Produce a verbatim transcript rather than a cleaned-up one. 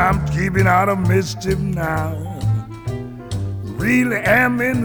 I'm keeping out of mischief now. Really am in